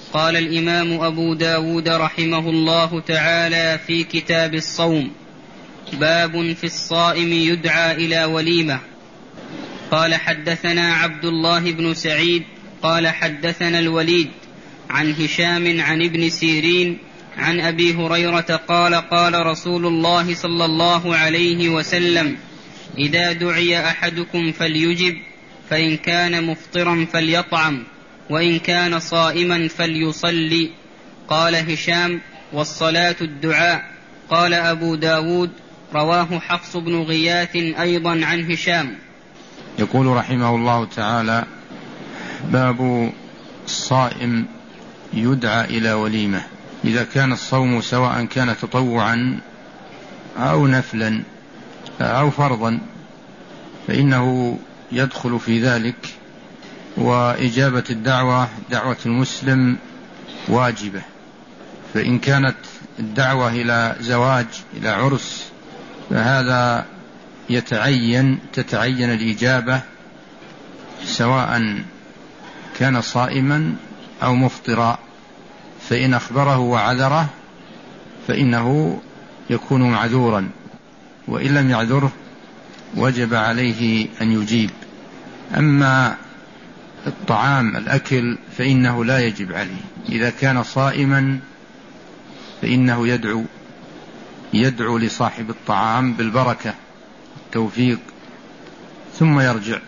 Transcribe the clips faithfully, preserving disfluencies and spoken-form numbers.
قال الإمام أبو داود رحمه الله تعالى في كتاب الصوم: باب في الصائم يدعى إلى وليمة. قال حدثنا عبد الله بن سعيد قال حدثنا الوليد عن هشام عن ابن سيرين عن أبي هريرة قال قال رسول الله صلى الله عليه وسلم: إذا دعي أحدكم فليجب، فإن كان مفطرا فليطعم، وإن كان صائما فليصلي. قال هشام: والصلاة الدعاء. قال أبو داود: رواه حفص بن غياث أيضا عن هشام. يقول رحمه الله تعالى: باب الصائم يدعى إلى وليمة. إذا كان الصوم سواء كان تطوعا أو نفلا أو فرضا فإنه يدخل في ذلك، وإجابة الدعوة دعوة المسلم واجبة. فإن كانت الدعوة إلى زواج إلى عرس فهذا يتعين تتعين الإجابة سواء كان صائما أو مفطرا، فإن أخبره وعذره فإنه يكون معذورا، وإن لم يعذره وجب عليه أن يجيب. أما الطعام الأكل فإنه لا يجب عليه. إذا كان صائما فإنه يدعو يدعو لصاحب الطعام بالبركة التوفيق ثم يرجع،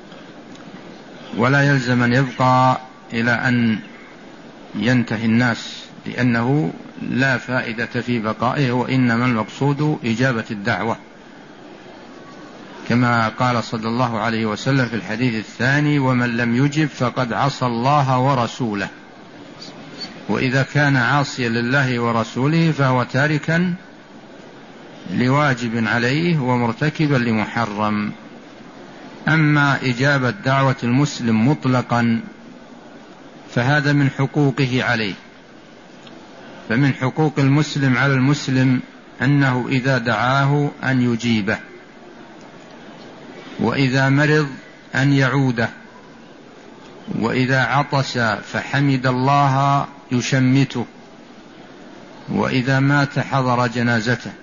ولا يلزم أن يبقى إلى أن ينتهي الناس، لأنه لا فائدة في بقائه، وإنما المقصود إجابة الدعوة، كما قال صلى الله عليه وسلم في الحديث الثاني: ومن لم يجب فقد عصى الله ورسوله. وإذا كان عاصيا لله ورسوله فهو تاركا لواجب عليه ومرتكبا لمحرم. أما إجابة دعوة المسلم مطلقا فهذا من حقوقه عليه. فمن حقوق المسلم على المسلم أنه إذا دعاه أن يجيبه، وإذا مرض أن يعوده، وإذا عطس فحمد الله يشمته، وإذا مات حضر جنازته.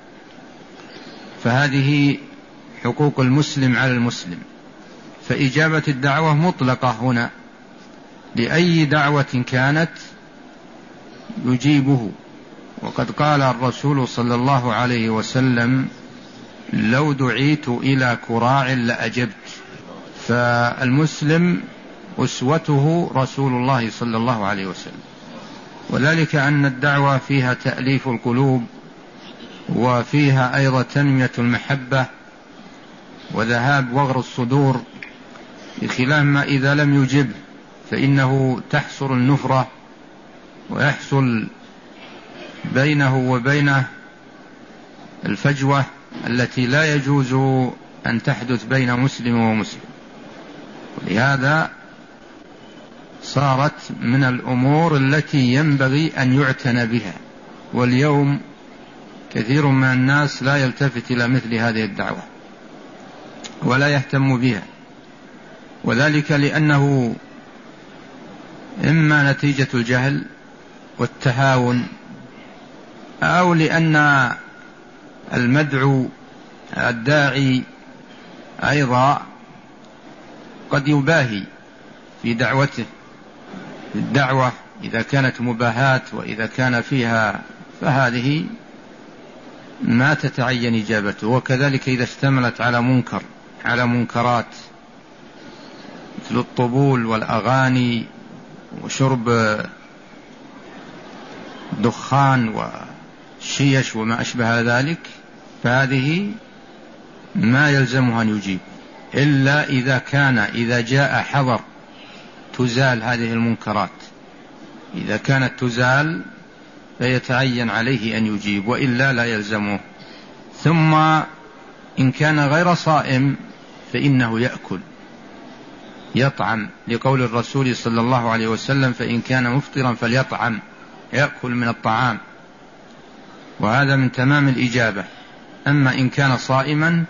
فهذه حقوق المسلم على المسلم. فإجابة الدعوة مطلقة هنا، لأي دعوة كانت يجيبه. وقد قال الرسول صلى الله عليه وسلم: لو دعيت إلى كراع لأجبت. فالمسلم أسوته رسول الله صلى الله عليه وسلم، وذلك أن الدعوة فيها تأليف القلوب، وفيها أيضا تنمية المحبة وذهاب وغر الصدور، بخلاف ما إذا لم يجب فإنه تحصل النفرة ويحصل بينه وبينه الفجوة التي لا يجوز أن تحدث بين مسلم ومسلم. ولهذا صارت من الأمور التي ينبغي أن يعتنى بها، واليوم كثير من الناس لا يلتفت إلى مثل هذه الدعوة ولا يهتم بها، وذلك لأنه إما نتيجة الجهل والتهاون، أو لأن المدعو الداعي أيضا قد يباهي في دعوته. الدعوة إذا كانت مباهاة وإذا كان فيها فهذه ما تتعين إجابته. وكذلك إذا اشتملت على منكر على منكرات مثل الطبول والأغاني وشرب دخان وشيش وما أشبه ذلك، فهذه ما يلزمها أن يجيب، إلا إذا كان إذا جاء حضر تزال هذه المنكرات. إذا كانت تزال فيتعين عليه أن يجيب، وإلا لا يلزمه. ثم إن كان غير صائم فإنه يأكل يطعم، لقول الرسول صلى الله عليه وسلم: فإن كان مفطرا فليطعم، يأكل من الطعام، وهذا من تمام الإجابة. أما إن كان صائما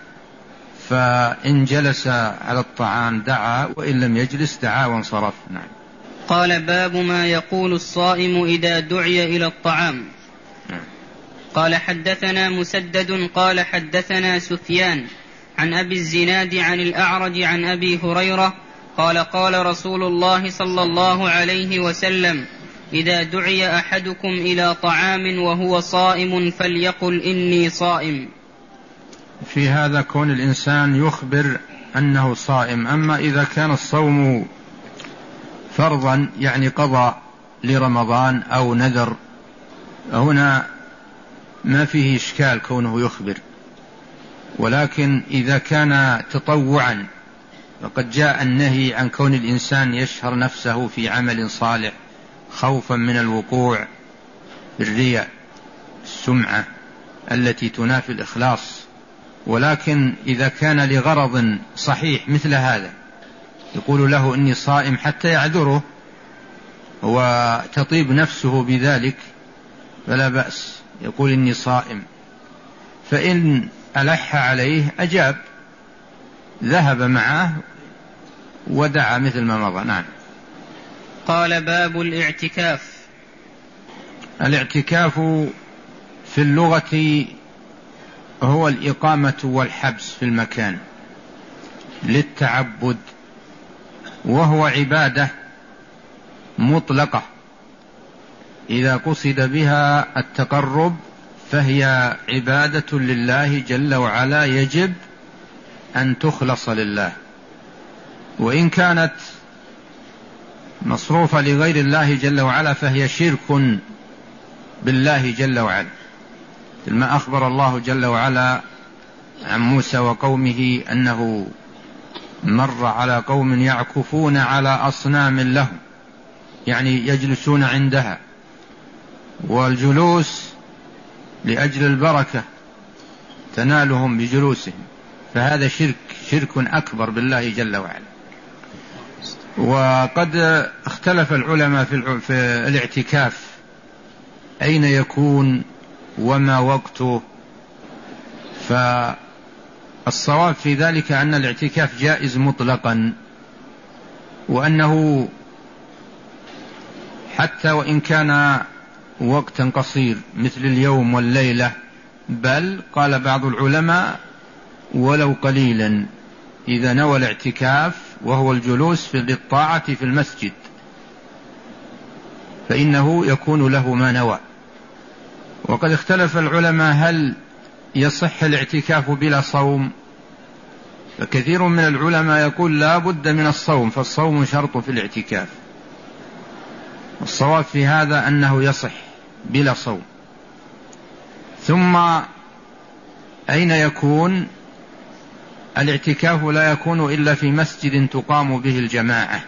فإن جلس على الطعام دعا، وإن لم يجلس دعا وانصرف. نعم. قال باب ما يقول الصائم إذا دعي إلى الطعام. قال حدثنا مسدد قال حدثنا سفيان عن أبي الزناد عن الأعرج عن أبي هريرة قال قال رسول الله صلى الله عليه وسلم إذا دعي أحدكم إلى طعام وهو صائم فليقل إني صائم. في هذا كون الإنسان يخبر أنه صائم. أما إذا كان الصوم فرضا يعني قضاء لرمضان أو نذر هنا ما فيه إشكال كونه يخبر، ولكن إذا كان تطوعا فقد جاء النهي عن كون الإنسان يشهر نفسه في عمل صالح خوفا من الوقوع بالرياء السمعة التي تنافي الإخلاص. ولكن إذا كان لغرض صحيح مثل هذا يقول له إني صائم حتى يعذره وتطيب نفسه بذلك فلا بأس، يقول إني صائم. فإن ألح عليه أجاب، ذهب معه ودعا مثل ما مضى. نعم. قال باب الاعتكاف. الاعتكاف في اللغة هو الإقامة والحبس في المكان للتعبد، وهو عبادة مطلقة إذا قصد بها التقرب فهي عبادة لله جل وعلا يجب أن تخلص لله، وإن كانت مصروفة لغير الله جل وعلا فهي شرك بالله جل وعلا، ما أخبر الله جل وعلا عن موسى وقومه أنه مر على قوم يعكفون على أصنام لهم، يعني يجلسون عندها، والجلوس لأجل البركة تنالهم بجلوسهم، فهذا شرك شرك أكبر بالله جل وعلا. وقد اختلف العلماء في الاعتكاف أين يكون وما وقته، فالصواب في ذلك أن الاعتكاف جائز مطلقا، وأنه حتى وإن كان وقتا قصير مثل اليوم والليلة، بل قال بعض العلماء ولو قليلا إذا نوى الاعتكاف وهو الجلوس في الطاعة في المسجد فإنه يكون له ما نوى. وقد اختلف العلماء هل يصح الاعتكاف بلا صوم، فكثير من العلماء يقول لا بد من الصوم، فالصوم شرط في الاعتكاف. الصواب في هذا أنه يصح بلا صوم. ثم أين يكون؟ الاعتكاف لا يكون إلا في مسجد تقام به الجماعة،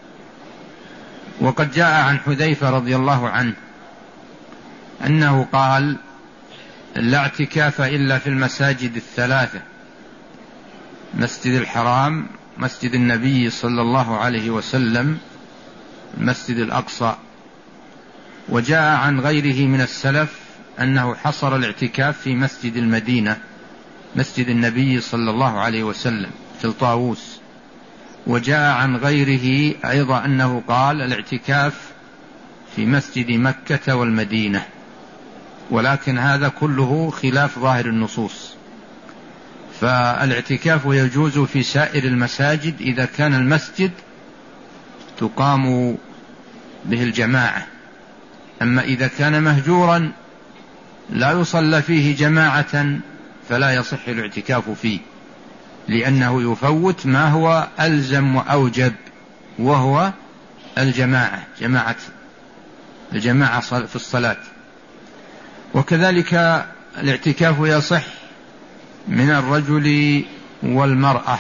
وقد جاء عن حذيفة رضي الله عنه أنه قال لا اعتكاف إلا في المساجد الثلاثة: مسجد الحرام، مسجد النبي صلى الله عليه وسلم، المسجد الأقصى. وجاء عن غيره من السلف أنه حصر الاعتكاف في مسجد المدينة، مسجد النبي صلى الله عليه وسلم في الطاووس. وجاء عن غيره أيضا أنه قال الاعتكاف في مسجد مكة والمدينة، ولكن هذا كله خلاف ظاهر النصوص. فالاعتكاف يجوز في سائر المساجد إذا كان المسجد تقام به الجماعة، أما إذا كان مهجورا لا يصلى فيه جماعة فلا يصح الاعتكاف فيه، لأنه يفوت ما هو ألزم وأوجب، وهو الجماعة، جماعة الجماعة في الصلاة. وكذلك الاعتكاف يصح من الرجل والمرأة،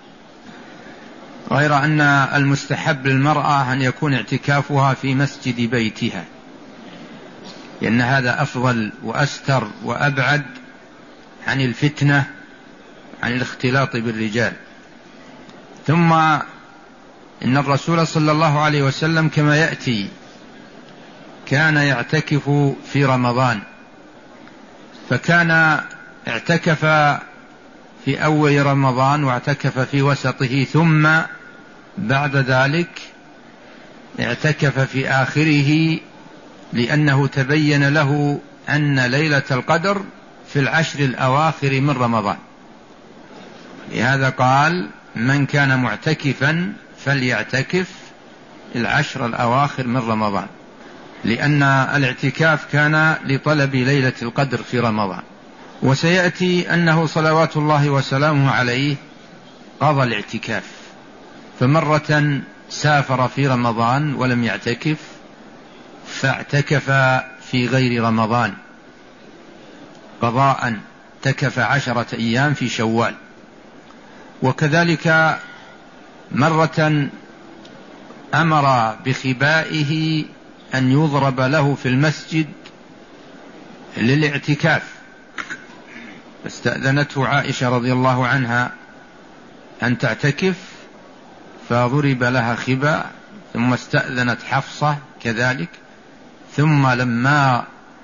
غير أن المستحب للمرأة أن يكون اعتكافها في مسجد بيتها، لأن هذا أفضل وأستر وأبعد عن الفتنة، عن الاختلاط بالرجال. ثم إن الرسول صلى الله عليه وسلم كما يأتي كان يعتكف في رمضان، فكان اعتكف في أول رمضان واعتكف في وسطه، ثم بعد ذلك اعتكف في آخره لأنه تبين له أن ليلة القدر في العشر الأواخر من رمضان، لهذا قال من كان معتكفا فليعتكف العشر الأواخر من رمضان، لأن الاعتكاف كان لطلب ليلة القدر في رمضان. وسيأتي أنه صلوات الله وسلامه عليه قضى الاعتكاف، فمرة سافر في رمضان ولم يعتكف فاعتكف في غير رمضان قضاء، اعتكف عشرة أيام في شوال. وكذلك مرة أمر بخبائه أن يضرب له في المسجد للاعتكاف، فاستأذنته عائشة رضي الله عنها أن تعتكف فضرب لها خباء، ثم استأذنت حفصة كذلك، ثم لما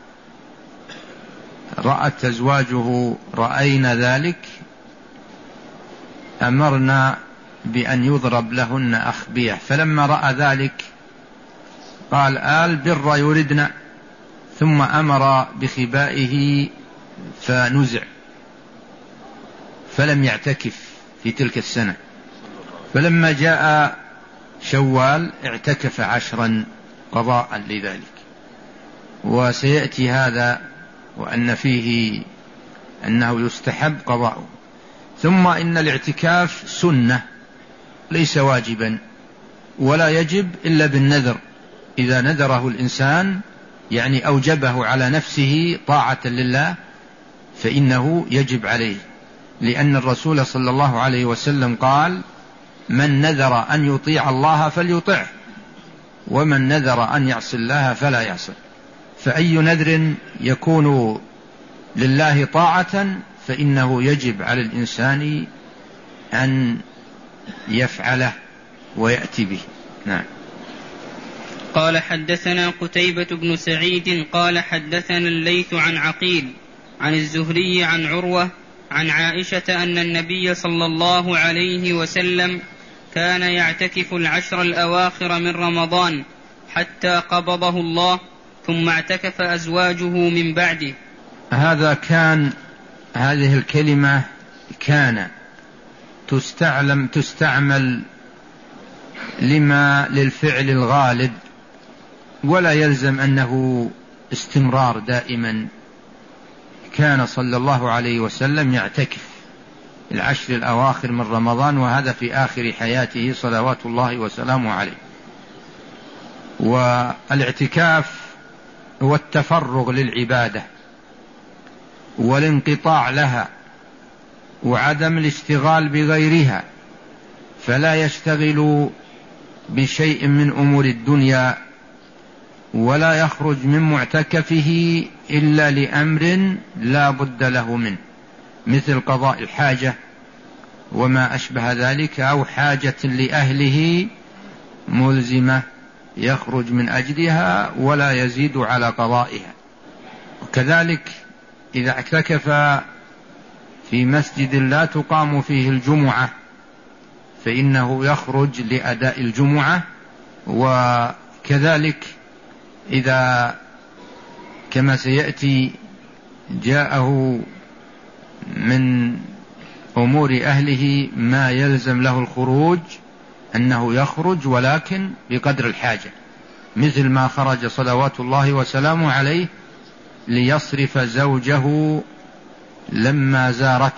رأت أزواجه رأينا ذلك أمرنا بأن يضرب لهن أخبية، فلما رأى ذلك قال آل بر يردنا، ثم أمر بخبائه فنزع فلم يعتكف في تلك السنة. فلما جاء شوال اعتكف عشرا قضاء لذلك. وسيأتي هذا وأن فيه أنه يستحب قضاؤه. ثم إن الاعتكاف سنة ليس واجبا، ولا يجب إلا بالنذر، إذا نذره الإنسان يعني أوجبه على نفسه طاعة لله فإنه يجب عليه، لأن الرسول صلى الله عليه وسلم قال من نذر أن يطيع الله فليطعه، ومن نذر أن يعصي الله فلا يعصي. فأي نذر يكون لله طاعة فإنه يجب على الإنسان أن يفعله ويأتي به. نعم. قال حدثنا قتيبة بن سعيد قال حدثنا الليث عن عقيل عن الزهري عن عروة عن عائشة أن النبي صلى الله عليه وسلم كان يعتكف العشر الأواخر من رمضان حتى قبضه الله، ثم اعتكف أزواجه من بعده. هذا كان، هذه الكلمة كان تستعلم تستعمل لما للفعل الغالب، ولا يلزم أنه استمرار دائما. كان صلى الله عليه وسلم يعتكف العشر الأواخر من رمضان، وهذا في آخر حياته صلوات الله وسلامه عليه. والاعتكاف هو التفرغ للعبادة والانقطاع لها وعدم الاشتغال بغيرها، فلا يشتغل بشيء من أمور الدنيا، ولا يخرج من معتكفه إلا لأمر لا بد له منه، مثل قضاء الحاجة وما أشبه ذلك، أو حاجة لأهله ملزمة يخرج من أجلها ولا يزيد على قضائها. وكذلك إذا اعتكف في مسجد لا تقام فيه الجمعة فإنه يخرج لأداء الجمعة. وكذلك إذا كما سيأتي جاءه من أمور أهله ما يلزم له الخروج أنه يخرج، ولكن بقدر الحاجة، مثل ما خرج صلوات الله وسلامه عليه ليصرف زوجه لما زارت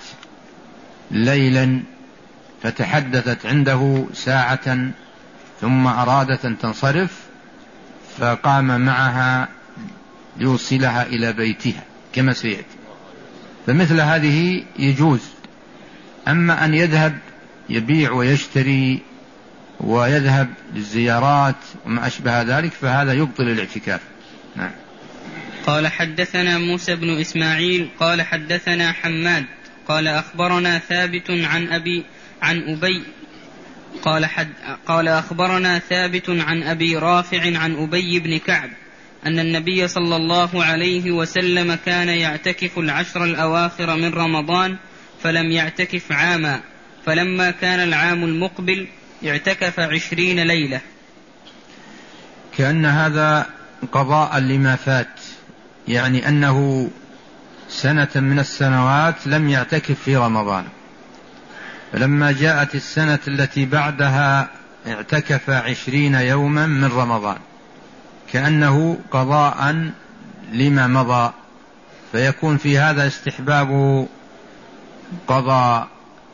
ليلا فتحدثت عنده ساعة ثم أرادت أن تنصرف فقام معها ليوصلها إلى بيتها كما سيأتي. فمثل هذه يجوز. أما أن يذهب يبيع ويشتري ويذهب للزيارات وما أشبه ذلك فهذا يبطل الاعتكاف. نعم. قال حدثنا موسى بن إسماعيل قال حدثنا حماد قال أخبرنا ثابت عن أبي عن أبي قال, حد قال أخبرنا ثابت عن أبي رافع عن أبي بن كعب أن النبي صلى الله عليه وسلم كان يعتكف العشر الأواخر من رمضان فلم يعتكف عاما، فلما كان العام المقبل اعتكف عشرين ليلة. كأن هذا قضاء لما فات، يعني أنه سنة من السنوات لم يعتكف في رمضان، فلما جاءت السنة التي بعدها اعتكف عشرين يوما من رمضان، كأنه قضاء لما مضى، فيكون في هذا استحباب قضاء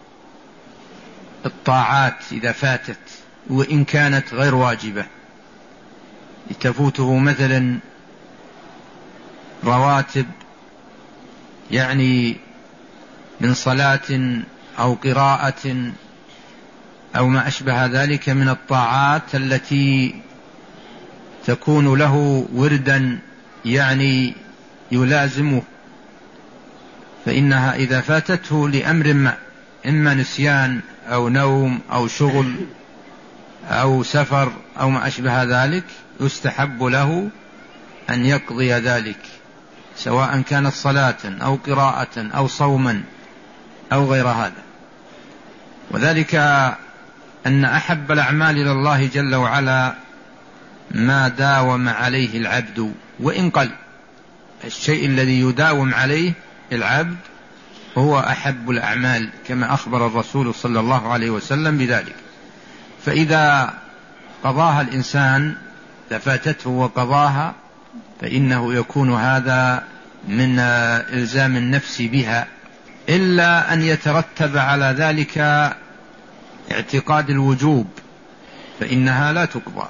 الطاعات إذا فاتت وإن كانت غير واجبة، تفوته مثلا رواتب يعني من صلاة أو قراءة أو ما أشبه ذلك من الطاعات التي تكون له وردا يعني يلازمه، فإنها إذا فاتته لأمر ما، إما نسيان أو نوم أو شغل أو سفر أو ما أشبه ذلك، يستحب له أن يقضي ذلك، سواء كانت صلاة أو قراءة أو صوما أو غير هذا. وذلك أن أحب الأعمال إلى الله جل وعلا ما داوم عليه العبد وإن قل، الشيء الذي يداوم عليه العبد هو أحب الأعمال، كما أخبر الرسول صلى الله عليه وسلم بذلك. فإذا قضاها الإنسان فاتته وقضاها، فإنه يكون هذا من إلزام النفس بها، إلا أن يترتب على ذلك اعتقاد الوجوب، فإنها لا تقضى.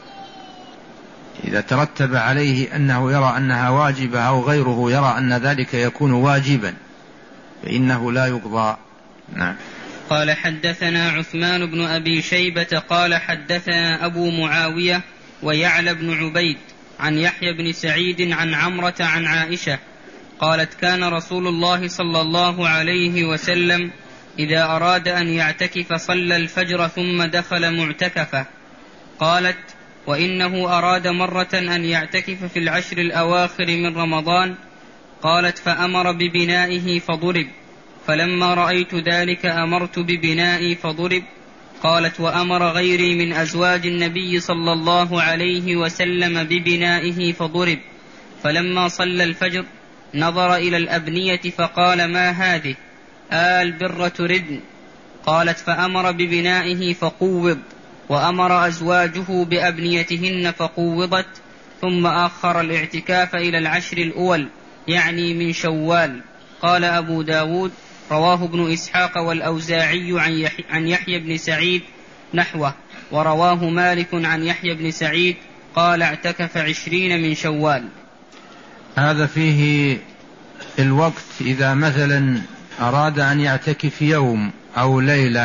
إذا ترتب عليه أنه يرى أنها واجبة أو غيره يرى أن ذلك يكون واجبا فإنه لا يقضى. نعم. قال حدثنا عثمان بن أبي شيبة قال حدثنا أبو معاوية ويعلى بن عبيد عن يحيى بن سعيد عن عمرة عن عائشة قالت كان رسول الله صلى الله عليه وسلم إذا أراد أن يعتكف صلى الفجر ثم دخل معتكفه. قالت وإنه أراد مرة أن يعتكف في العشر الأواخر من رمضان. قالت فأمر ببنائه فضرب، فلما رأيت ذلك أمرت ببنائي فضرب. قالت وأمر غيري من أزواج النبي صلى الله عليه وسلم ببنائه فضرب، فلما صلى الفجر نظر إلى الأبنية فقال ما هذه؟ آل بر تردن. قالت فأمر ببنائه فقوض، وأمر أزواجه بأبنيتهن فقوضت، ثم آخر الاعتكاف إلى العشر الأول يعني من شوال. قال أبو داود رواه ابن إسحاق والأوزاعي عن يحيى بن سعيد نحوه، ورواه مالك عن يحيى بن سعيد قال اعتكف عشرين من شوال. هذا فيه الوقت، إذا مثلا أراد أن يعتكف يوم أو ليلة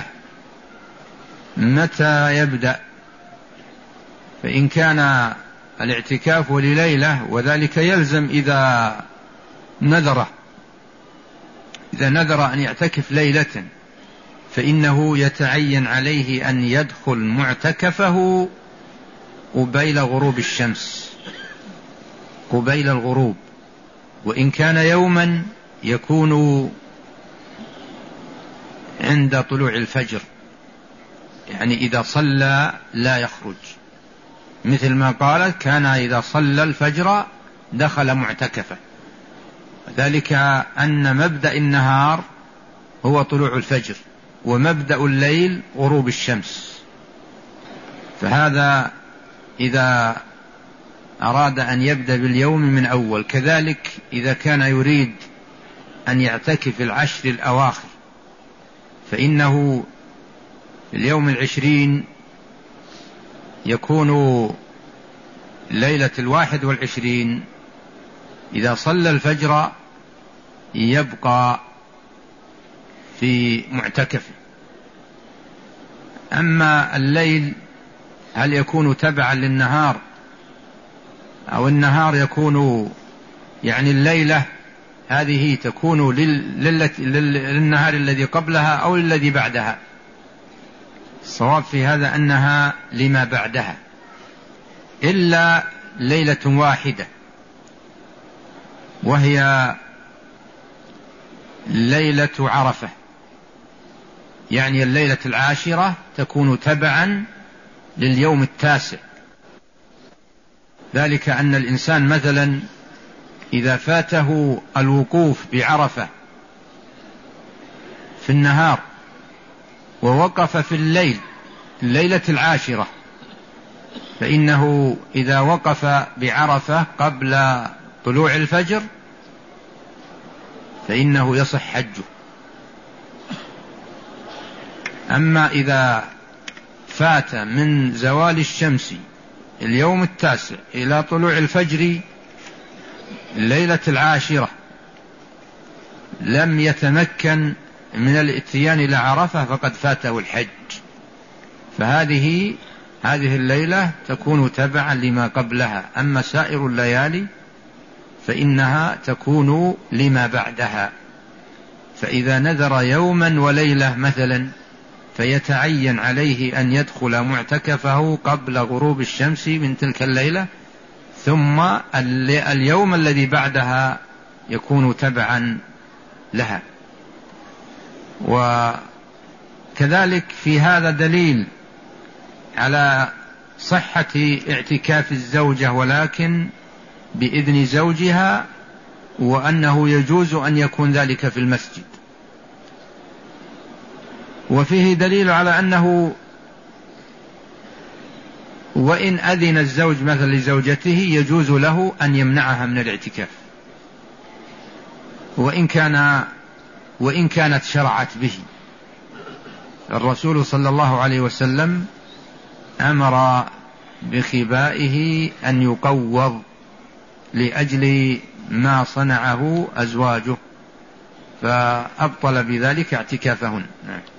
متى يبدأ؟ فإن كان الاعتكاف لليلة وذلك يلزم إذا نذر إذا نذر أن يعتكف ليلة فإنه يتعين عليه أن يدخل معتكفه قبيل غروب الشمس، قبيل الغروب، وإن كان يوما يكون عند طلوع الفجر، يعني إذا صلى لا يخرج، مثل ما قالت كان إذا صلى الفجر دخل معتكفه، ذلك أن مبدأ النهار هو طلوع الفجر ومبدأ الليل غروب الشمس. فهذا إذا أراد أن يبدأ باليوم من أول. كذلك إذا كان يريد أن يعتكف العشر الأواخر فإنه اليوم العشرين يكون ليلة الواحد والعشرين، إذا صلى الفجر يبقى في معتكفه. أما الليل هل يكون تبعا للنهار أو النهار يكون يعني الليلة هذه تكون للنهار الذي قبلها أو الذي بعدها؟ الصواب في هذا أنها لما بعدها، إلا ليلة واحدة وهي ليلة عرفة، يعني الليلة العاشرة تكون تبعا لليوم التاسع، ذلك أن الإنسان مثلا إذا فاته الوقوف بعرفة في النهار ووقف في الليل الليلة العاشرة، فإنه إذا وقف بعرفة قبل طلوع الفجر فإنه يصح حجه. أما إذا فات من زوال الشمس اليوم التاسع إلى طلوع الفجر الليلة العاشرة لم يتمكن من الاتيان إلى عرفة فقد فاته الحج، فهذه هذه الليلة تكون تبعا لما قبلها. أما سائر الليالي فإنها تكون لما بعدها. فإذا نذر يوما وليلة مثلا فيتعين عليه أن يدخل معتكفه قبل غروب الشمس من تلك الليلة، ثم اليوم الذي بعدها يكون تبعا لها. وكذلك في هذا دليل على صحة اعتكاف الزوجة ولكن بإذن زوجها، وأنه يجوز أن يكون ذلك في المسجد. وفيه دليل على أنه وإن أذن الزوج مثلا لزوجته يجوز له أن يمنعها من الاعتكاف، وإن كان وإن كانت شرعت به. الرسول صلى الله عليه وسلم أمر بخبائه أن يقوض لأجل ما صنعه أزواجه، فأبطل بذلك اعتكافهن.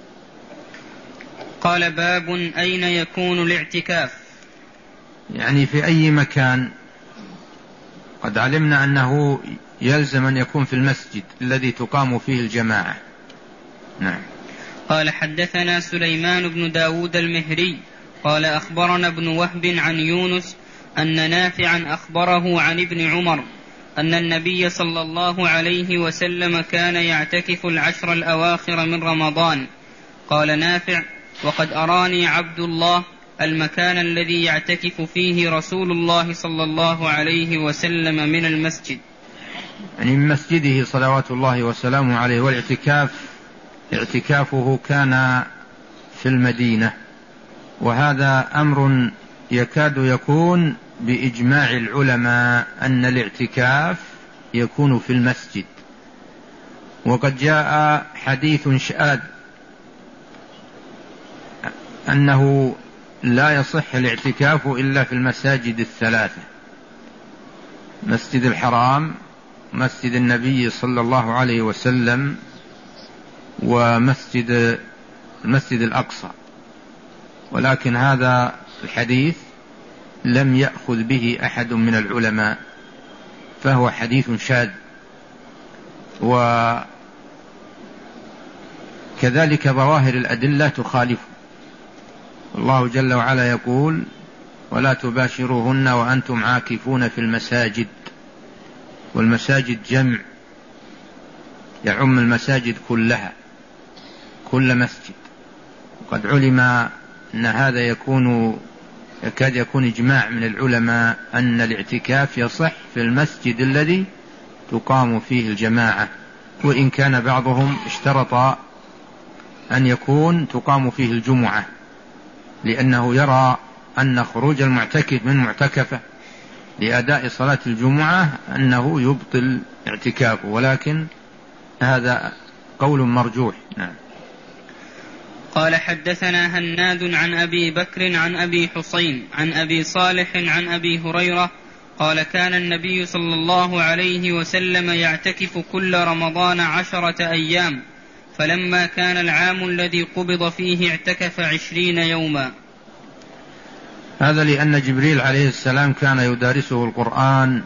قال: باب أين يكون الاعتكاف؟ يعني في أي مكان. قد علمنا أنه يلزم أن يكون في المسجد الذي تقام فيه الجماعة. نعم. قال: حدثنا سليمان بن داود المهري قال: أخبرنا ابن وهب عن يونس أن نافعا أخبره عن ابن عمر أن النبي صلى الله عليه وسلم كان يعتكف العشر الأواخر من رمضان. قال نافع: وقد أراني عبد الله المكان الذي يعتكف فيه رسول الله صلى الله عليه وسلم من المسجد، يعني من مسجده صلوات الله وسلامه عليه. والاعتكاف اعتكافه كان في المدينة، وهذا أمر يكاد يكون بإجماع العلماء أن الاعتكاف يكون في المسجد. وقد جاء حديث شاذ أنه لا يصح الاعتكاف إلا في المساجد الثلاثة: مسجد الحرام، مسجد النبي صلى الله عليه وسلم، ومسجد المسجد الأقصى. ولكن هذا الحديث لم يأخذ به أحد من العلماء، فهو حديث شاذ. وكذلك ظواهر الأدلة تخالف. الله جل وعلا يقول: ولا تباشروهن وأنتم عاكفون في المساجد. والمساجد جمع يعم المساجد كلها، كل مسجد. وقد علم أن هذا يكون يكاد يكون إجماع من العلماء أن الاعتكاف يصح في المسجد الذي تقام فيه الجماعة، وإن كان بعضهم اشترط أن يكون تقام فيه الجمعة، لأنه يرى أن خروج المعتكف من معتكفه لأداء صلاة الجمعة أنه يبطل اعتكافه، ولكن هذا قول مرجوح. نعم. قال: حدثنا هناد عن أبي بكر عن أبي حسين عن أبي صالح عن أبي هريرة قال: كان النبي صلى الله عليه وسلم يعتكف كل رمضان عشرة أيام، فلما كان العام الذي قبض فيه اعتكف عشرين يوما. هذا لأن جبريل عليه السلام كان يدارسه القرآن،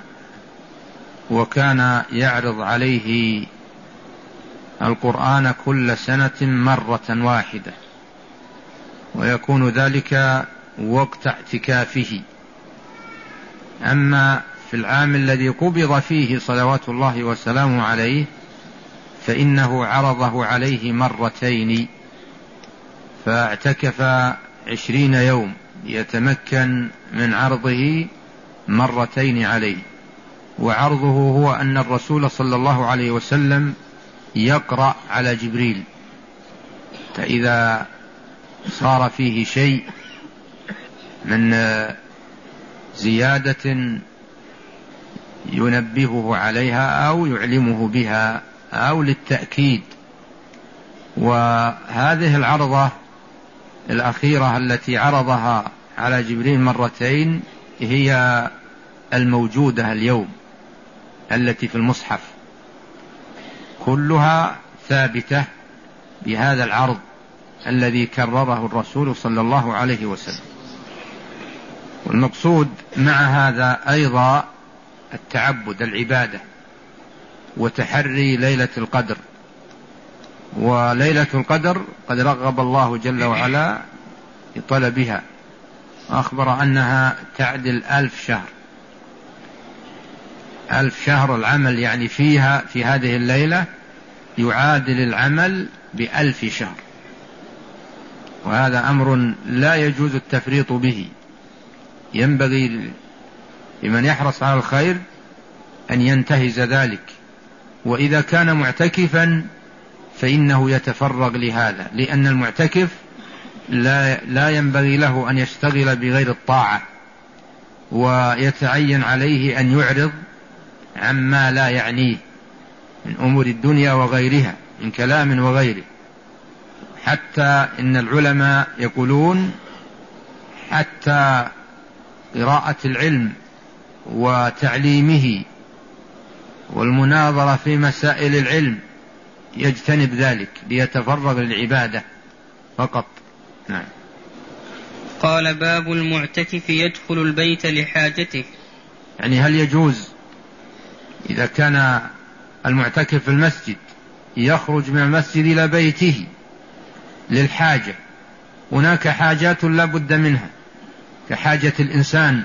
وكان يعرض عليه القرآن كل سنة مرة واحدة، ويكون ذلك وقت اعتكافه. أما في العام الذي قبض فيه صلوات الله وسلامه عليه فإنه عرضه عليه مرتين، فاعتكف عشرين يوم ليتمكن من عرضه مرتين عليه. وعرضه هو أن الرسول صلى الله عليه وسلم يقرأ على جبريل، فإذا صار فيه شيء من زيادة ينبهه عليها أو يعلمه بها أو للتأكيد. وهذه العرضة الأخيرة التي عرضها على جبريل مرتين هي الموجودة اليوم التي في المصحف، كلها ثابتة بهذا العرض الذي كرره الرسول صلى الله عليه وسلم. والمقصود مع هذا أيضا التعبد، العبادة، وتحري ليلة القدر. وليلة القدر قد رغب الله جل وعلا بطلبها، أخبر أنها تعدل ألف شهر، ألف شهر العمل يعني فيها في هذه الليلة يعادل العمل بألف شهر، وهذا أمر لا يجوز التفريط به. ينبغي لمن يحرص على الخير أن ينتهز ذلك، وإذا كان معتكفا فإنه يتفرغ لهذا، لأن المعتكف لا, لا ينبغي له أن يشتغل بغير الطاعة، ويتعين عليه أن يعرض عما لا يعنيه من أمور الدنيا وغيرها من كلام وغيره. حتى إن العلماء يقولون حتى قراءة العلم وتعليمه والمناظرة في مسائل العلم يجتنب ذلك ليتفرغ للعبادة فقط. نعم. قال: باب المعتكف يدخل البيت لحاجته. يعني هل يجوز إذا كان المعتكف في المسجد يخرج من المسجد إلى بيته للحاجة؟ هناك حاجات لا بد منها، كحاجة الإنسان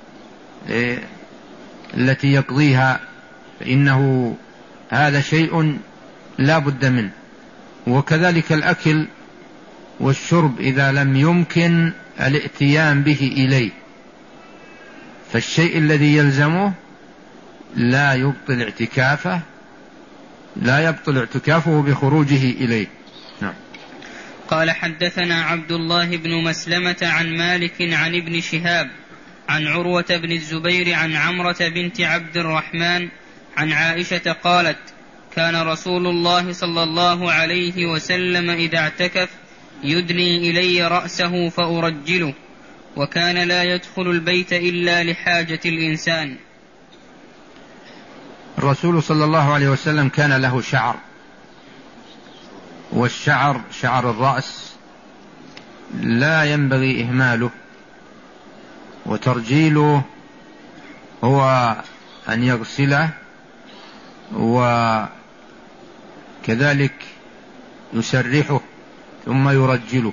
التي يقضيها، فإنه هذا شيء لا بد منه. وكذلك الأكل والشرب إذا لم يمكن الائتيان به إليه، فالشيء الذي يلزمه لا يبطل اعتكافه لا يبطل اعتكافه بخروجه إليه. نعم. قال: حدثنا عبد الله بن مسلمة عن مالك عن ابن شهاب عن عروة بن الزبير عن عمرة بنت عبد الرحمن عن عائشة قالت: كان رسول الله صلى الله عليه وسلم إذا اعتكف يدني إلي رأسه فأرجله، وكان لا يدخل البيت إلا لحاجة الإنسان. الرسول صلى الله عليه وسلم كان له شعر، والشعر شعر الرأس لا ينبغي إهماله، وترجيله هو أن يغسله وكذلك يسرحه ثم يرجله.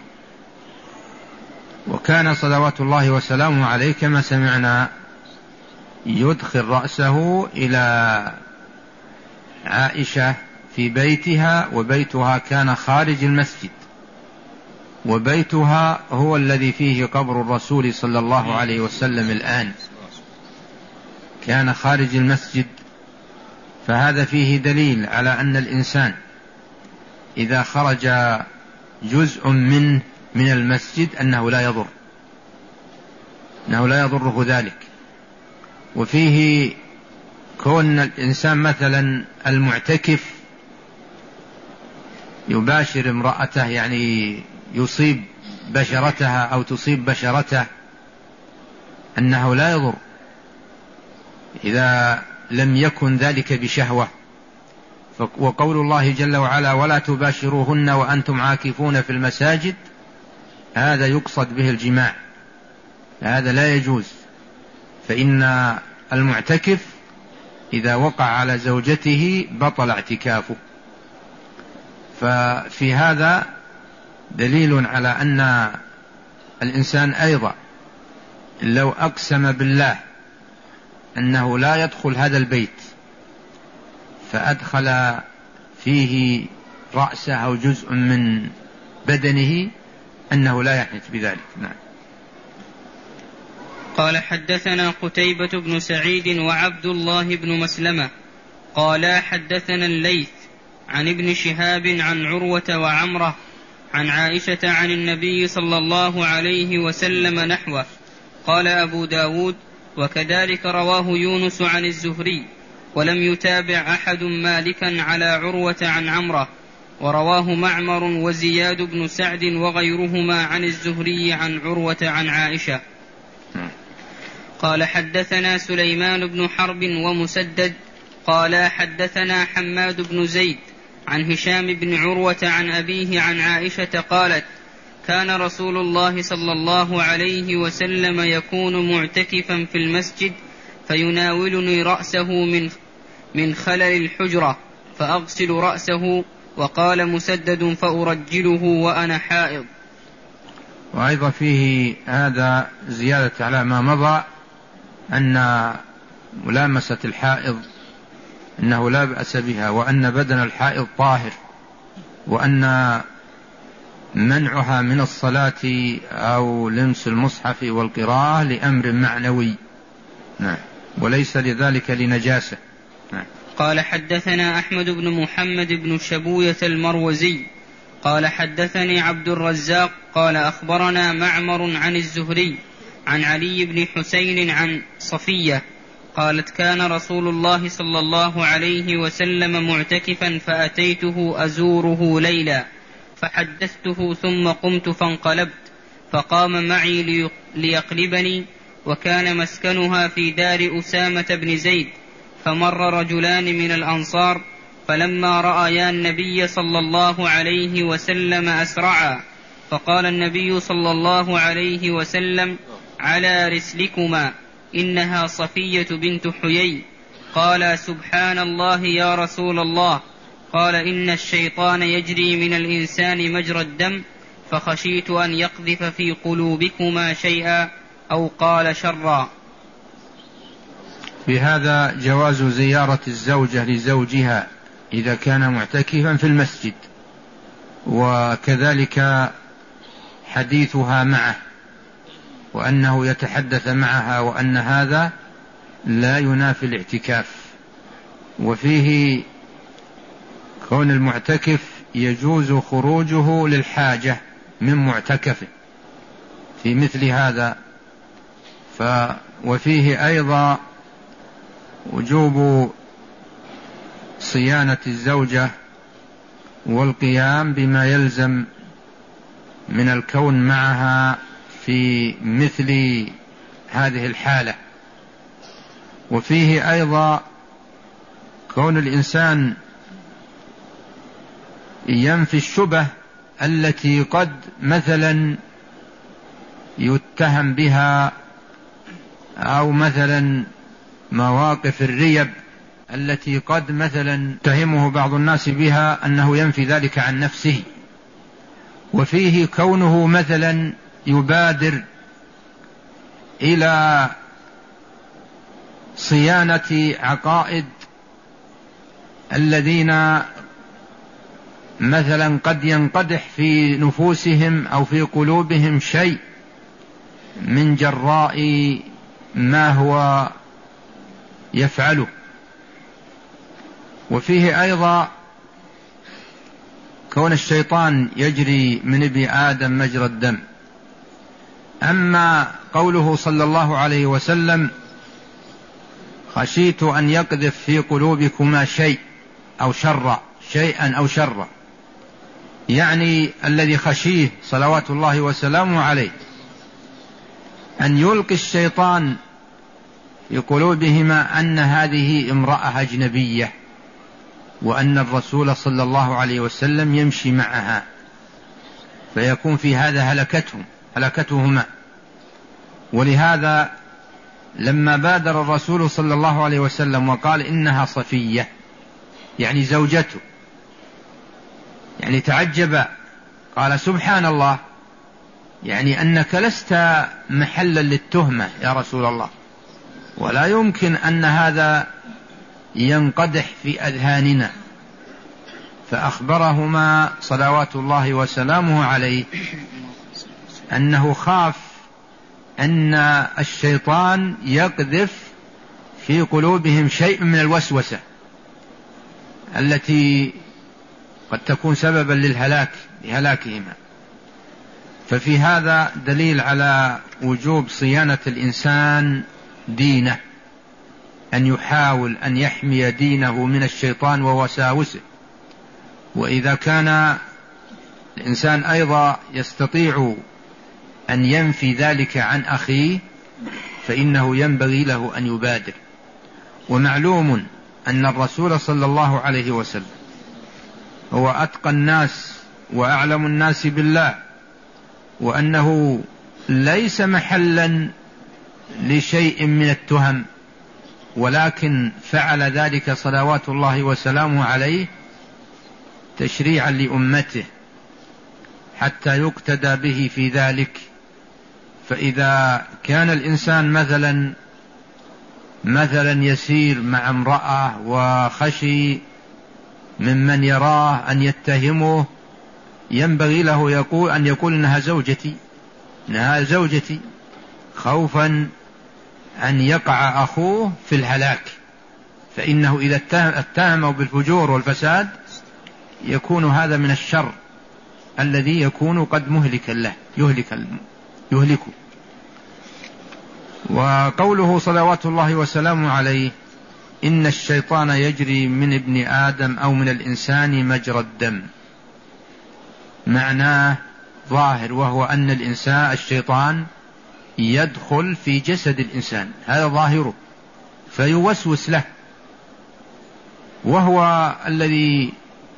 وكان صلوات الله وسلامه عليه كما سمعنا يدخل رأسه إلى عائشة في بيتها، وبيتها كان خارج المسجد، وبيتها هو الذي فيه قبر الرسول صلى الله عليه وسلم الآن، كان خارج المسجد. فهذا فيه دليل على أن الإنسان إذا خرج جزء منه من المسجد أنه لا يضر أنه لا يضره ذلك. وفيه كون الإنسان مثلا المعتكف يباشر امرأته، يعني يصيب بشرتها أو تصيب بشرته، أنه لا يضر إذا لم يكن ذلك بشهوة. وقول الله جل وعلا: ولا تباشروهن وأنتم عاكفون في المساجد، هذا يقصد به الجماع، هذا لا يجوز. فإن المعتكف إذا وقع على زوجته بطل اعتكافه. ففي هذا دليل على أن الإنسان أيضا لو أقسم بالله أنه لا يدخل هذا البيت فأدخل فيه رأسه أو جزء من بدنه أنه لا يحنث بذلك. نعم. قال حدثنا قتيبة بن سعيد وعبد الله بن مسلمة قالا حدثنا الليث عن ابن شهاب عن عروة وعمرة عن عائشة عن النبي صلى الله عليه وسلم نحوه. قال أبو داود وكذلك رواه يونس عن الزهري ولم يتابع أحد مالكا على عروة عن عمرة، ورواه معمر وزياد بن سعد وغيرهما عن الزهري عن عروة عن عائشة. قال حدثنا سليمان بن حرب ومسدد قال حدثنا حماد بن زيد عن هشام بن عروة عن أبيه عن عائشة قالت كان رسول الله صلى الله عليه وسلم يكون معتكفا في المسجد فيناولني رأسه من من خلل الحجرة فأغسل رأسه، وقال مسدد فأرجله وأنا حائض. وأيضا فيه هذا زيادة على ما مضى أن ملامسة الحائض أنه لا بأس بها، وأن بدن الحائض طاهر، وأن منعها من الصلاة أو لمس المصحف والقراءة لأمر معنوي، نعم، وليس لذلك لنجاسة. نعم. قال حدثنا أحمد بن محمد بن شبوية المروزي قال حدثني عبد الرزاق قال أخبرنا معمر عن الزهري عن علي بن حسين عن صفية قالت كان رسول الله صلى الله عليه وسلم معتكفا فأتيته أزوره ليلا فحدثته ثم قمت فانقلبت فقام معي ليقلبني، وكان مسكنها في دار أسامة بن زيد، فمر رجلان من الأنصار فلما رأيا النبي صلى الله عليه وسلم أسرعا، فقال النبي صلى الله عليه وسلم على رسلكما إنها صفية بنت حيي. قال سبحان الله يا رسول الله. قال إن الشيطان يجري من الإنسان مجرى الدم فخشيت أن يقذف في قلوبكما شيئا أو قال شرا. بهذا جواز زيارة الزوجة لزوجها إذا كان معتكفا في المسجد، وكذلك حديثها معه، وأنه يتحدث معها، وأن هذا لا ينافي الاعتكاف. وفيه كون المعتكف يجوز خروجه للحاجة من معتكفه في مثل هذا. ف وفيه أيضا وجوب صيانة الزوجة والقيام بما يلزم من الكون معها في مثل هذه الحالة. وفيه أيضا كون الإنسان ينفي الشبه التي قد مثلا يتهم بها، أو مثلا مواقف الريب التي قد مثلا يتهمه بعض الناس بها أنه ينفي ذلك عن نفسه. وفيه كونه مثلا يبادر إلى صيانة عقائد الذين مثلا قد ينقدح في نفوسهم أو في قلوبهم شيء من جراء ما هو يفعله. وفيه أيضا كون الشيطان يجري من ابن آدم مجرى الدم. أما قوله صلى الله عليه وسلم خشيت أن يقذف في قلوبكما شيء أو شر شيئا أو شر، يعني الذي خشيه صلوات الله وسلامه عليه أن يلقي الشيطان في قلوبهما أن هذه امرأة أجنبية، وأن الرسول صلى الله عليه وسلم يمشي معها، فيكون في هذا هلكتهم هلكتهما. ولهذا لما بادر الرسول صلى الله عليه وسلم وقال إنها صفية يعني زوجته، يعني تعجب، قال سبحان الله، يعني أنك لست محلا للتهمة يا رسول الله، ولا يمكن أن هذا ينقدح في أذهاننا. فأخبرهما صلوات الله وسلامه عليه أنه خاف أن الشيطان يقذف في قلوبهم شيء من الوسوسة التي قد تكون سببا للهلاك لهلاكهما. ففي هذا دليل على وجوب صيانة الإنسان دينه، أن يحاول أن يحمي دينه من الشيطان ووساوسه. وإذا كان الإنسان أيضا يستطيع أن ينفي ذلك عن أخيه فإنه ينبغي له أن يبادر. ومعلوم أن الرسول صلى الله عليه وسلم هو أتقى الناس وأعلم الناس بالله، وأنه ليس محلا لشيء من التهم، ولكن فعل ذلك صلوات الله وسلامه عليه تشريعا لأمته حتى يقتدى به في ذلك. فإذا كان الإنسان مثلا مثلا يسير مع امرأة وخشي ممن يراه أن يتهمه، ينبغي له يقول أن يقول إنها زوجتي إنها زوجتي خوفا أن يقع أخوه في الهلاك، فإنه إذا اتهمه بالفجور والفساد يكون هذا من الشر الذي يكون قد مهلكا له يهلك يهلكه. وقوله صلوات الله وسلامه عليه إن الشيطان يجري من ابن آدم أو من الإنسان مجرى الدم، معناه ظاهر، وهو أن الإنسان الشيطان يدخل في جسد الإنسان، هذا ظاهره، فيوسوس له، وهو الذي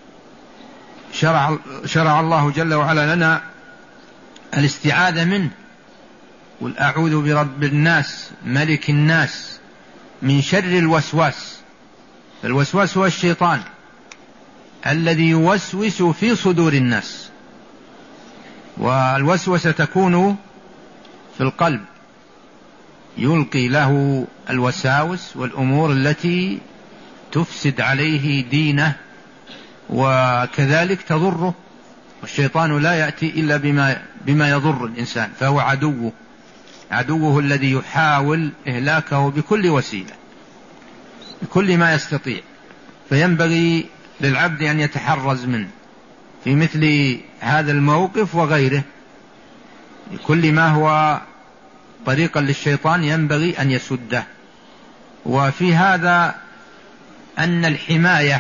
شرع, شرع الله جل وعلا لنا الاستعاذة منه. قل أعوذ برب الناس ملك الناس من شر الوسواس. الوسواس هو الشيطان الذي يوسوس في صدور الناس، والوسوسة تكون في القلب، يلقي له الوساوس والأمور التي تفسد عليه دينه وكذلك تضره. والشيطان لا يأتي إلا بما, بما يضر الإنسان، فهو عدوه عدوه الذي يحاول إهلاكه بكل وسيلة بكل ما يستطيع. فينبغي للعبد أن يتحرز منه في مثل هذا الموقف وغيره. كل ما هو طريقا للشيطان ينبغي أن يسده. وفي هذا أن الحماية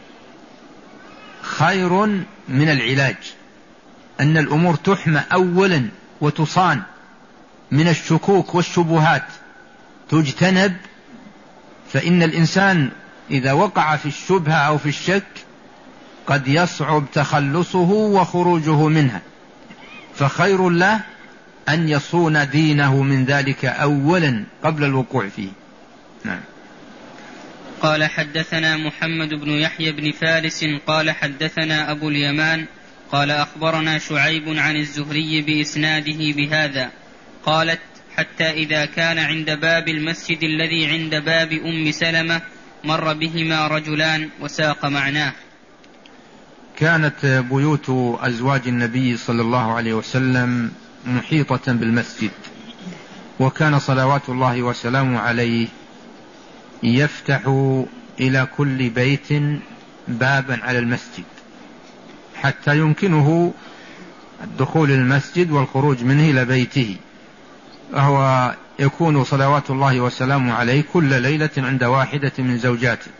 خير من العلاج، أن الأمور تحمى أولا وتصان من الشكوك والشبهات تجتنب، فإن الإنسان إذا وقع في الشبهة أو في الشك قد يصعب تخلصه وخروجه منها، فخير له أن يصون دينه من ذلك أولا قبل الوقوع فيه. نعم. قال حدثنا محمد بن يحيى بن فارس قال حدثنا أبو اليمان قال أخبرنا شعيب عن الزهري بإسناده بهذا قالت حتى إذا كان عند باب المسجد الذي عند باب أم سلمة مر بهما رجلان وساق معناه. كانت بيوت أزواج النبي صلى الله عليه وسلم محيطة بالمسجد، وكان صلوات الله وسلامه عليه يفتح إلى كل بيت بابا على المسجد حتى يمكنه الدخول المسجد والخروج منه إلى بيته. وهو يكون صلوات الله وسلامه عليه كل ليلة عند واحدة من زوجاته.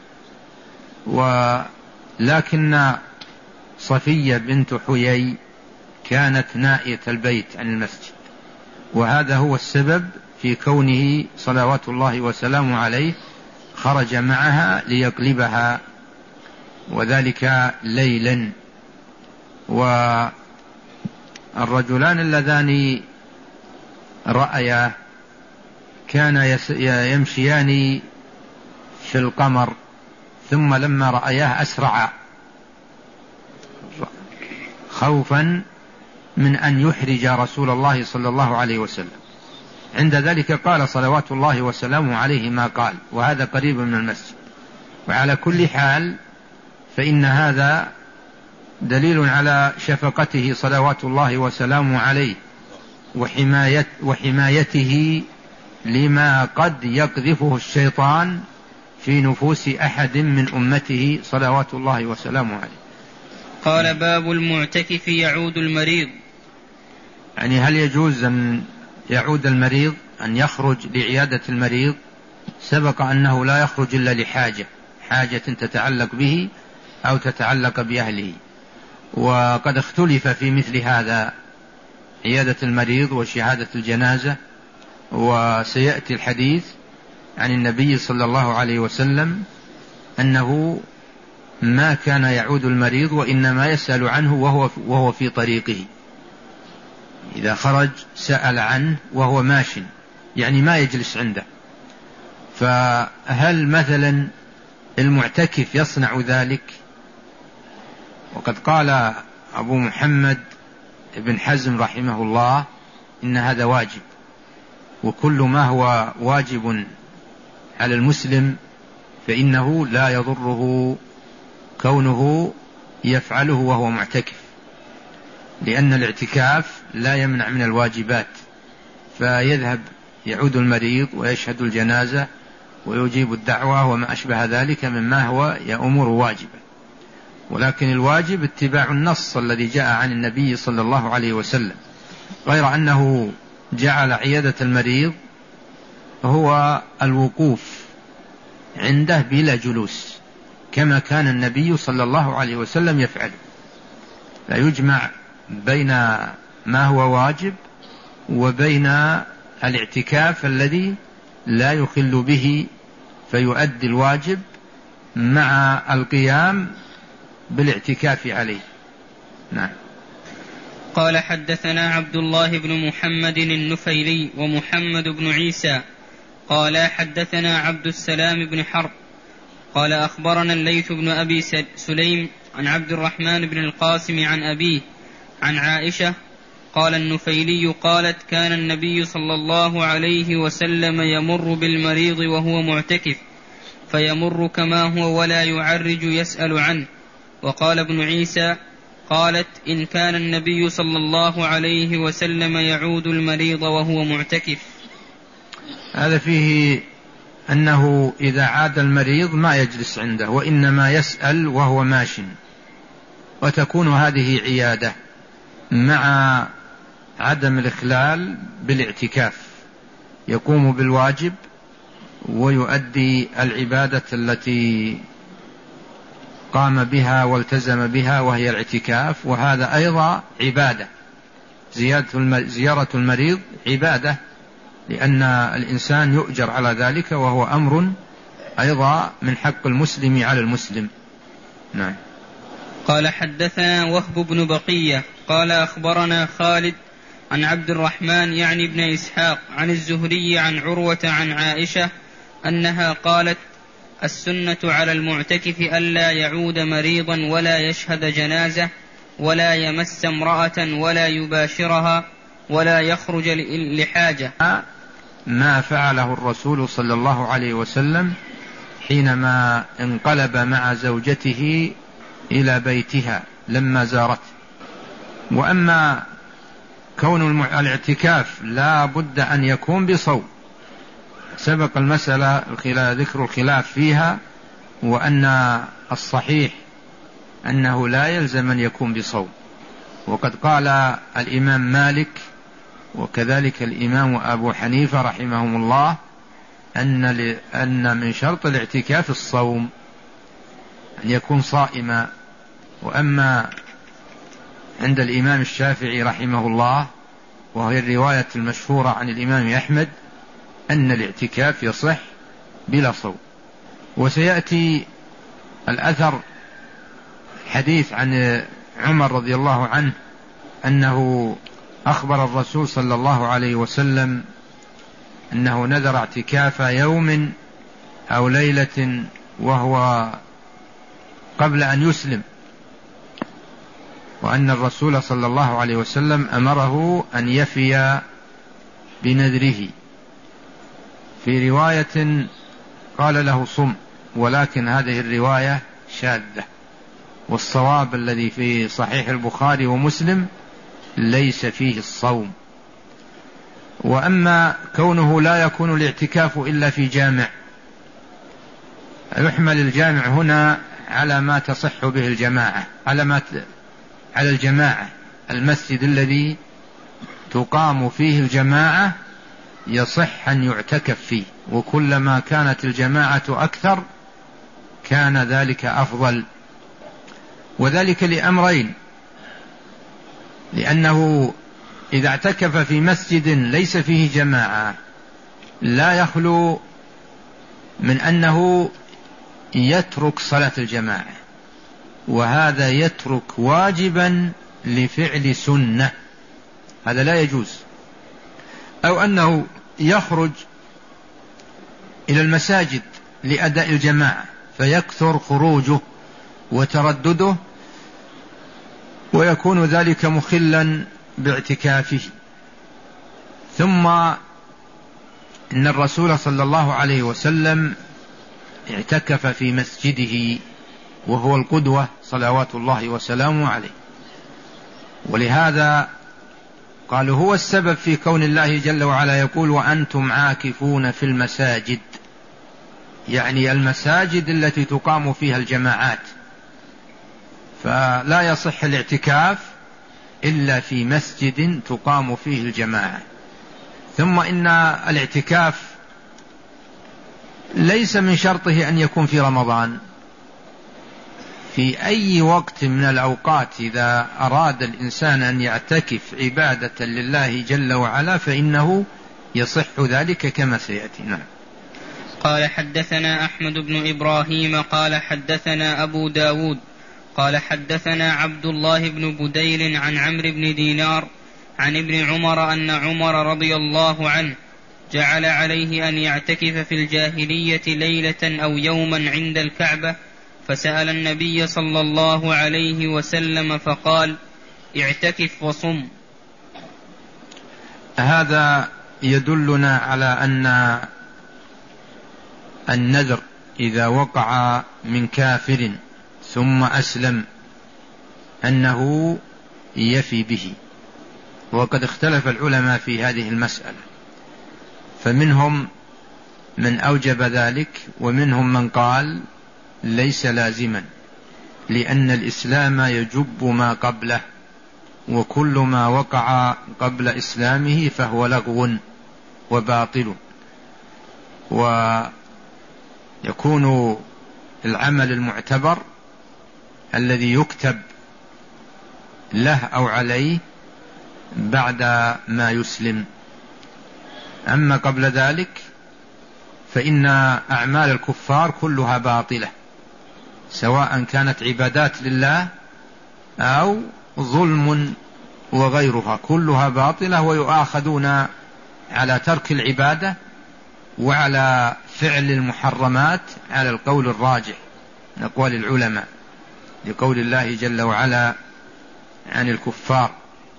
ولكن صفية بنت حيي كانت نائية البيت عن المسجد، وهذا هو السبب في كونه صلوات الله وسلامه عليه خرج معها ليقلبها، وذلك ليلا. والرجلان اللذان رأيا كان يمشيان في القمر، ثم لما رأياه أسرعا خوفا من أن يحرج رسول الله صلى الله عليه وسلم. عند ذلك قال صلوات الله وسلامه عليه ما قال، وهذا قريب من المسجد. وعلى كل حال فإن هذا دليل على شفقته صلوات الله وسلامه عليه وحماية وحمايته لما قد يقذفه الشيطان في نفوس أحد من أمته صلوات الله وسلامه عليه. قال باب المعتكف يعود المريض. يعني هل يجوز أن يعود المريض، أن يخرج لعيادة المريض؟ سبق أنه لا يخرج إلا لحاجة حاجة تتعلق به أو تتعلق بأهله، وقد اختلف في مثل هذا عيادة المريض وشهادة الجنازة. وسيأتي الحديث عن النبي صلى الله عليه وسلم أنه ما كان يعود المريض وإنما يسأل عنه وهو وهو في طريقه، إذا خرج سأل عنه وهو ماشٍ، يعني ما يجلس عنده. فهل مثلا المعتكف يصنع ذلك؟ وقد قال أبو محمد ابن حزم رحمه الله إن هذا واجب، وكل ما هو واجب على المسلم فإنه لا يضره كونه يفعله وهو معتكف، لأن الاعتكاف لا يمنع من الواجبات، فيذهب يعود المريض ويشهد الجنازة ويجيب الدعوة وما أشبه ذلك مما هو يأمر واجبا. ولكن الواجب اتباع النص الذي جاء عن النبي صلى الله عليه وسلم، غير أنه جعل عيادة المريض هو الوقوف عنده بلا جلوس كما كان النبي صلى الله عليه وسلم يفعل. لا يجمع بين ما هو واجب وبين الاعتكاف الذي لا يخل به، فيؤدي الواجب مع القيام بالاعتكاف عليه. نعم. قال حدثنا عبد الله بن محمد النفيلي ومحمد بن عيسى قال حدثنا عبد السلام بن حرب قال أخبرنا الليث بن أبي سليم عن عبد الرحمن بن القاسم عن أبيه عن عائشة قال النفيلي قالت كان النبي صلى الله عليه وسلم يمر بالمريض وهو معتكف فيمر كما هو ولا يعرج يسأل عنه. وقال ابن عيسى قالت إن كان النبي صلى الله عليه وسلم يعود المريض وهو معتكف. هذا فيه أنه إذا عاد المريض ما يجلس عنده وإنما يسأل وهو ماش، وتكون هذه عيادة مع عدم الإخلال بالاعتكاف، يقوم بالواجب ويؤدي العبادة التي قام بها والتزم بها وهي الاعتكاف، وهذا أيضا عبادة. زيارة المريض عبادة لأن الإنسان يؤجر على ذلك، وهو أمر أيضا من حق المسلم على المسلم. نعم. قال حدثنا وهب بن بقية قال أخبرنا خالد عن عبد الرحمن يعني ابن إسحاق عن الزهري عن عروة عن عائشة أنها قالت السنة على المعتكف ألا يعود مريضا ولا يشهد جنازة ولا يمس امرأة ولا يباشرها ولا يخرج لحاجة. ما فعله الرسول صلى الله عليه وسلم حينما انقلب مع زوجته إلى بيتها لما زارته. وأما كون الاعتكاف لا بد أن يكون بصوم، سبق المسألة ذكر الخلاف فيها، وأن الصحيح أنه لا يلزم أن يكون بصوم. وقد قال الإمام مالك وكذلك الإمام أبو حنيفة رحمهم الله أن, أن من شرط الاعتكاف الصوم، أن يكون صائما. وأما عند الإمام الشافعي رحمه الله، وهي الرواية المشهورة عن الإمام أحمد، أن الاعتكاف يصح بلا صوم. وسيأتي الأثر حديث عن عمر رضي الله عنه أنه أخبر الرسول صلى الله عليه وسلم أنه نذر اعتكاف يوم أو ليلة وهو قبل أن يسلم، وأن الرسول صلى الله عليه وسلم أمره أن يفي بنذره. في رواية قال له صم، ولكن هذه الرواية شاذة، والصواب الذي في صحيح البخاري ومسلم ليس فيه الصوم، وأما كونه لا يكون الاعتكاف إلا في جامع، يحمل الجامع هنا على ما تصح به الجماعة، على ما على الجماعة، المسجد الذي تقام فيه الجماعة يصح أن يعتكف فيه، وكلما كانت الجماعة أكثر كان ذلك أفضل، وذلك لأمرين: لأنه إذا اعتكف في مسجد ليس فيه جماعة لا يخلو من أنه يترك صلاة الجماعة، وهذا يترك واجبا لفعل سنة، هذا لا يجوز. أو أنه يخرج إلى المساجد لأداء الجماعة فيكثر خروجه وتردده، ويكون ذلك مخلا باعتكافه. ثم إن الرسول صلى الله عليه وسلم اعتكف في مسجده وهو القدوة صلوات الله وسلامه عليه، ولهذا قالوا هو السبب في كون الله جل وعلا يقول وأنتم عاكفون في المساجد، يعني المساجد التي تقام فيها الجماعات، فلا يصح الاعتكاف إلا في مسجد تقام فيه الجماعة. ثم إن الاعتكاف ليس من شرطه أن يكون في رمضان، في أي وقت من الأوقات إذا أراد الإنسان أن يعتكف عبادة لله جل وعلا فإنه يصح ذلك كما سيأتي. نعم. قال حدثنا أحمد بن إبراهيم قال حدثنا أبو داود قال حدثنا عبد الله بن بديل عن عمرو بن دينار عن ابن عمر أن عمر رضي الله عنه جعل عليه أن يعتكف في الجاهلية ليلة أو يوما عند الكعبة، فسأل النبي صلى الله عليه وسلم فقال اعتكف وصم. هذا يدلنا على أن النذر إذا وقع من كافر ثم أسلم أنه يفي به، وقد اختلف العلماء في هذه المسألة، فمنهم من أوجب ذلك ومنهم من قال ليس لازما، لأن الإسلام يجب ما قبله، وكل ما وقع قبل إسلامه فهو لغو وباطل، ويكون العمل المعتبر الذي يكتب له أو عليه بعد ما يسلم. أما قبل ذلك فإن أعمال الكفار كلها باطلة، سواء كانت عبادات لله أو ظلم وغيرها، كلها باطلة، ويؤاخذون على ترك العبادة وعلى فعل المحرمات على القول الراجح من أقوال العلماء، لقول الله جل وعلا عن الكفار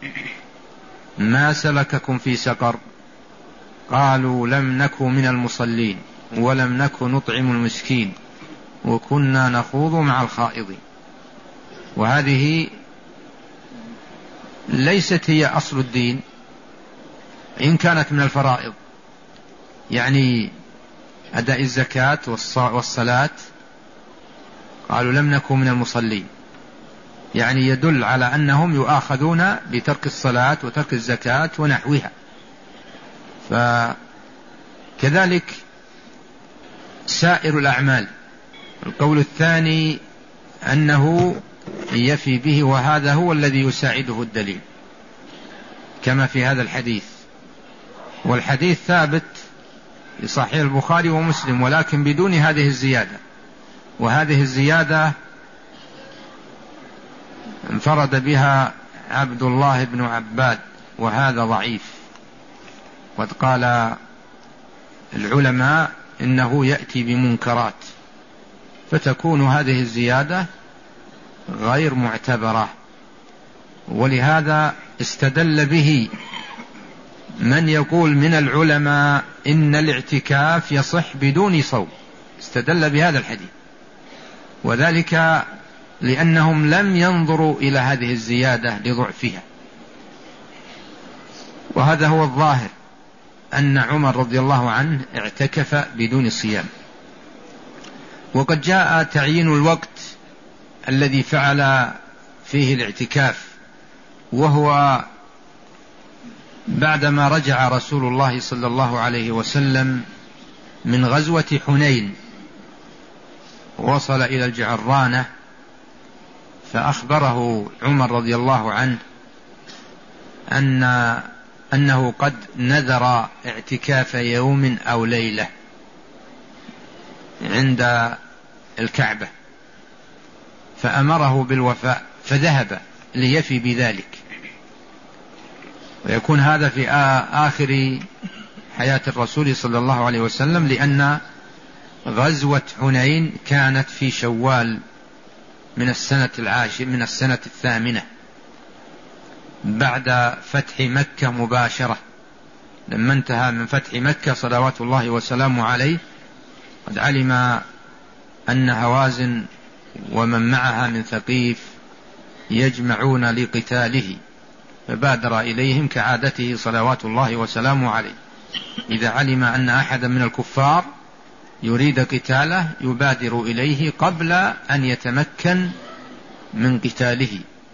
ما سلككم في سقر قالوا لم نك من المصلين ولم نك نطعم المسكين وكنا نخوض مع الخائضين. وهذه ليست هي أصل الدين إن كانت من الفرائض، يعني أداء الزكاة والصلاة، قالوا لم نكن من المصلين، يعني يدل على أنهم يؤاخذون بترك الصلاة وترك الزكاة ونحوها. فكذلك سائر الأعمال. القول الثاني أنه يفي به، وهذا هو الذي يساعده الدليل كما في هذا الحديث، والحديث ثابت في صحيح البخاري ومسلم ولكن بدون هذه الزيادة، وهذه الزيادة انفرد بها عبد الله بن عباد وهذا ضعيف، وقد قال العلماء إنه يأتي بمنكرات، فتكون هذه الزيادة غير معتبرة، ولهذا استدل به من يقول من العلماء إن الاعتكاف يصح بدون صوم، استدل بهذا الحديث، وذلك لأنهم لم ينظروا إلى هذه الزيادة لضعفها، وهذا هو الظاهر أن عمر رضي الله عنه اعتكف بدون صيام. وقد جاء تعيين الوقت الذي فعل فيه الاعتكاف، وهو بعدما رجع رسول الله صلى الله عليه وسلم من غزوة حنين، وصل إلى الجعرانة، فأخبره عمر رضي الله عنه أن أنه قد نذر اعتكاف يوم أو ليلة عند الكعبة، فأمره بالوفاء فذهب ليفي بذلك، ويكون هذا في آخر حياة الرسول صلى الله عليه وسلم، لأن غزوة حنين كانت في شوال من السنة العاشر من السنة الثامنة بعد فتح مكة مباشرة. لما انتهى من فتح مكة صلوات الله وسلامه عليه قد علم أن هوازن ومن معها من ثقيف يجمعون لقتاله، فبادر إليهم كعادته صلوات الله وسلامه عليه، إذا علم أن أحدا من الكفار يريد قتاله يبادر إليه قبل أن يتمكن من قتاله.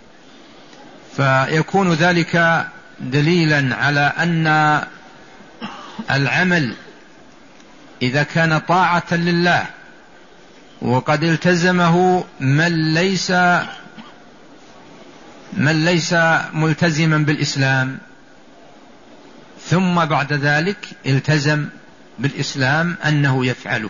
فيكون ذلك دليلا على أن العمل إذا كان طاعة لله وقد التزمه من ليس من ليس ملتزما بالإسلام، ثم بعد ذلك التزم بالإسلام أنه يفعله،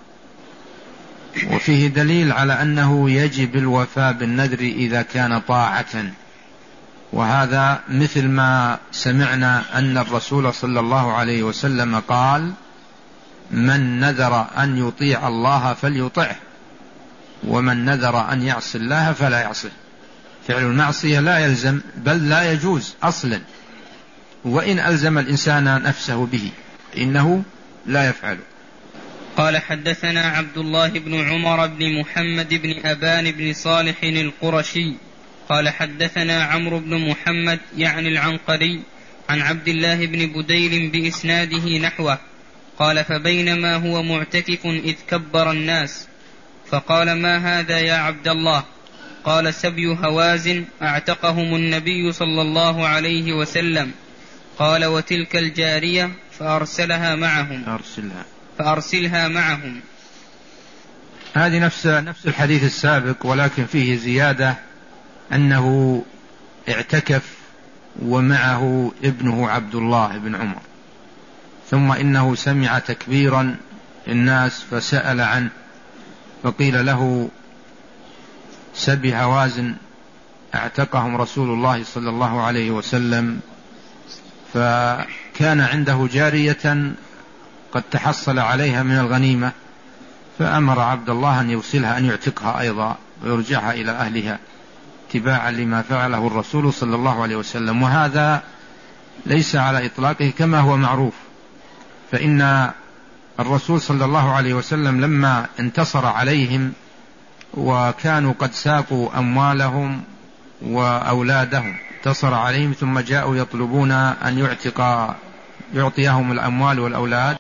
وفيه دليل على أنه يجب الوفاء بالنذر إذا كان طاعة. وهذا مثل ما سمعنا أن الرسول صلى الله عليه وسلم قال: من نذر أن يطيع الله فليطعه، ومن نذر أن يعصي الله فلا يعصيه. فعل المعصية لا يلزم بل لا يجوز أصلا، وإن ألزم الإنسان نفسه به إنه لا يفعله. قال: حدثنا عبد الله بن عمر بن محمد بن أبان بن صالح القرشي قال: حدثنا عمرو بن محمد يعني العنقري عن عبد الله بن بديل بإسناده نحوه قال: فبينما هو معتكف إذ كبر الناس فقال: ما هذا يا عبد الله؟ قال: سبي هوازن أعتقهم النبي صلى الله عليه وسلم. قال: وتلك الجارية فأرسلها معهم أرسلها فأرسلها معهم. هذه نفس نفس الحديث السابق، ولكن فيه زيادة أنه اعتكف ومعه ابنه عبد الله بن عمر، ثم إنه سمع تكبيرا الناس فسأل عنه، فقيل له: سبي هوازن اعتقهم رسول الله صلى الله عليه وسلم. فكان عنده جارية قد تحصل عليها من الغنيمة، فأمر عبد الله أن يرسلها، أن يعتقها أيضا ويرجعها إلى أهلها اتباعا لما فعله الرسول صلى الله عليه وسلم. وهذا ليس على إطلاقه كما هو معروف، فإن الرسول صلى الله عليه وسلم لما انتصر عليهم وكانوا قد ساقوا أموالهم وأولادهم، انتصر عليهم ثم جاءوا يطلبون أن يعتق يعطيهم الأموال والأولاد،